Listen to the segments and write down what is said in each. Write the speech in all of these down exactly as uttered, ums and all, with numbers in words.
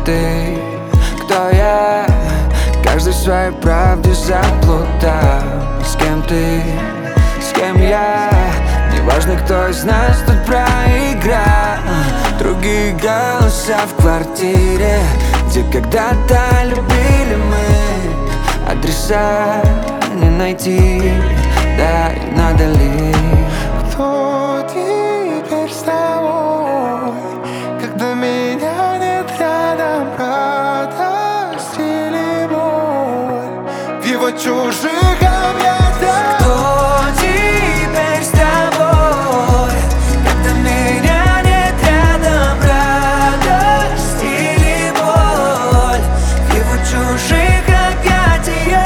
ты, кто я? Каждый в своей правде заплутал. С кем ты, с кем я? Неважно, кто из нас тут проиграл. Другие голоса в квартире, где когда-то любили мы. Адреса не найти, да и надо ли? Кто теперь с тобой, когда меня нет рядом? Радость или боль в его чужих объятиях? Кто теперь с тобой, когда меня нет рядом? Радость или боль в его чужих объятиях?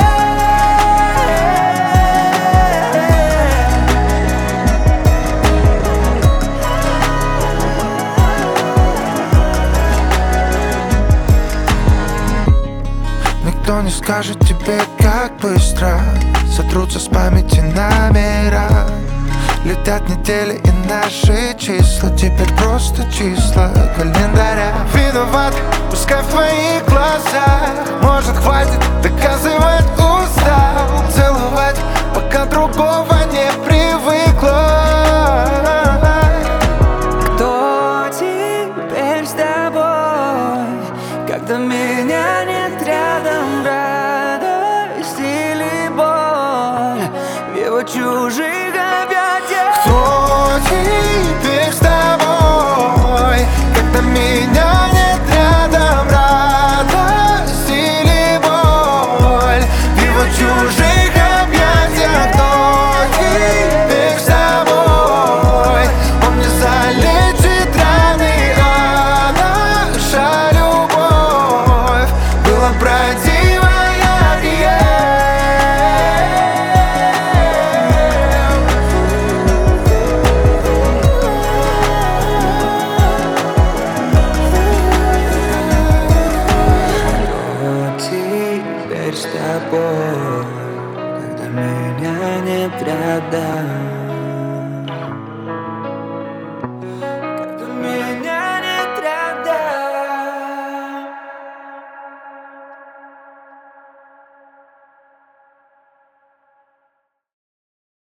Никто не скажет тебе, как быстро сотрутся с памяти номера. Летят недели и наши числа теперь просто числа календаря. Виноват, пускай в твоих глазах, может, хватит доказывать